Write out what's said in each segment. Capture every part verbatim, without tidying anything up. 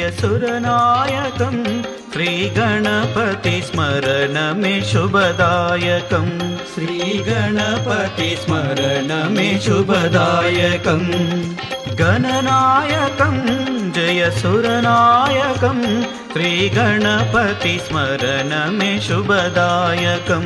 जयसुरनायकं श्रीगणपतिस्मरणमे शुभदायकं श्रीगणपतिस्मरणमे शुभदायकं गणनायकं जयसुरनायकं श्रीगणपतिस्मरणमे शुभदायकं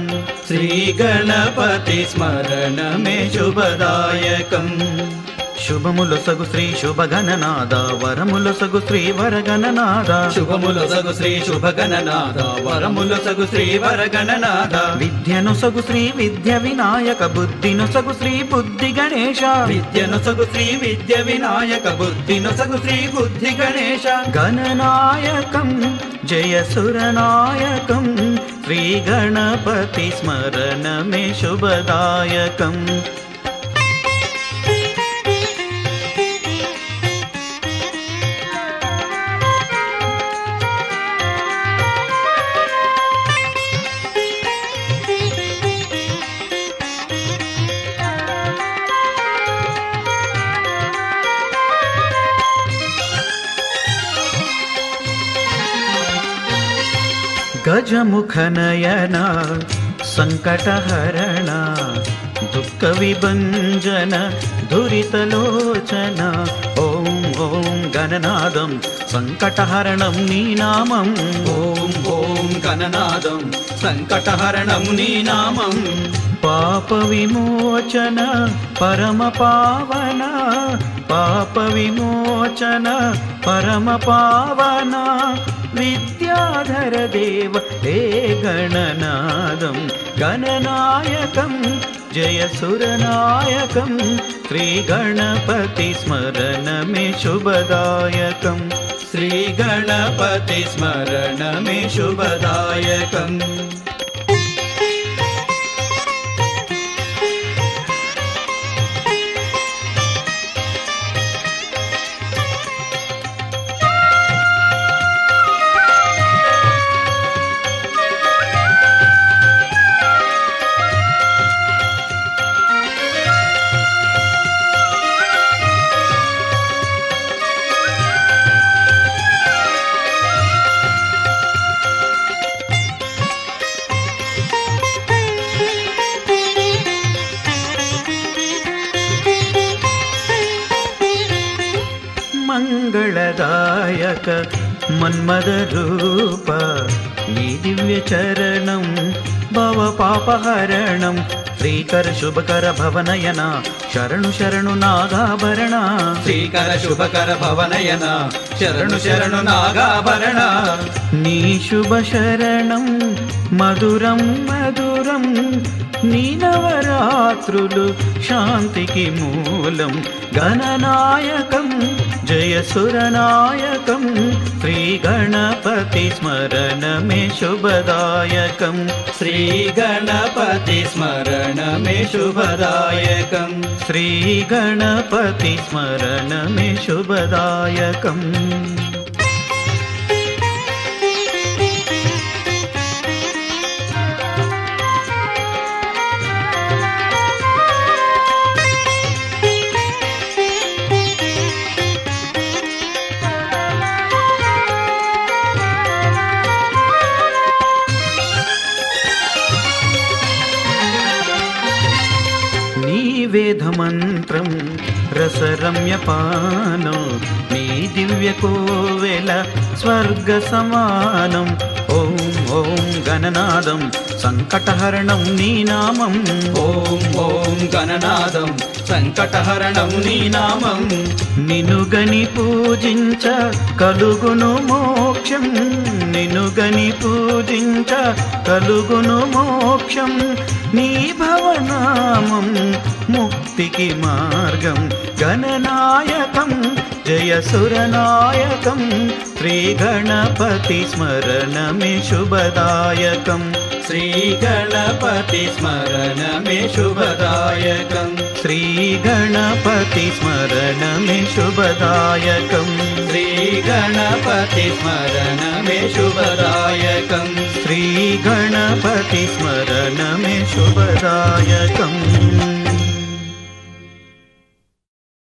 श्रीगणपतिस्मरणमे शुभदायकं शुभमुलसगु श्री शुभगणनाद वरमुलसगु श्री वरगणनाद शुभमुलसगु श्री शुभगणनाद वरमुलसगु श्री वरगणनाद विद्यनुसगु श्री विद्य विनायक बुद्धिनुसगु श्री बुद्धि गणेश विद्यनुसगु श्री विद्य विनायक बुद्धिनुसगु श्री बुद्धि गणेश गणनायकं जयसुरनायकं श्रीगणपतिस्मरणमे शुभदायकं गजमुखनयन संकटहरण दुःख विभञ्जन दुरितलोचन ओं ओं गणनादं संकटहरणं नीनामं ओं ओं गणनादं संकटहरणं नीनामं पापविमोचन परमपावन पापविमोचन परमपावन विद्याधर देव हे गणनादं गणनायकं जयसुरनायकं श्रीगणपतिस्मरणमे शुभदायकं श्रीगणपतिस्मरणमे शुभदायकं मंगलदायक मन्मद रूप नी दिव्य चरणं भव पापहरणं श्रीकर शुभकर भवनयन शरणु शरणु नागाभरण श्रीकर शुभकर भवनयन शरणु शरणु नागाभरण नी शुभ शरणं मधुरं मधुरं नी नवरात्रुलु शांतिकी मूलं गणनायकं जयसुरनायकं श्रीगणपतिस्मरणमे शुभदायकं श्रीगणपतिस्मरणमे शुभदायकं श्रीगणपतिस्मरणमे शुभदायकं वेदमन्त्रं रसरम्यपानो नी दिव्यकोवेल स्वर्गसमानं ॐ ॐ गणनादं संकटहरणं नीनामं ॐ ॐ गणनादं संकटहरणं नीनामं निनुगनि पूजिंच कलुगुनु मोक्षं निनुगनि पूजिंच कलुगुनु मोक्षं नी भवनामं मुक्तिकी मार्गं गणनायकं जयसुरनायकं श्रीगणपतिस्मरणमे शुभदायकं श्रीगणपतिस्मरणमे शुभदायकं श्रीगणपतिस्मरणमे शुभदायकं श्रीगणपतिस्मरणमे शुभदायकं श्रीगणपतिस्मरणमे शुभदायकम्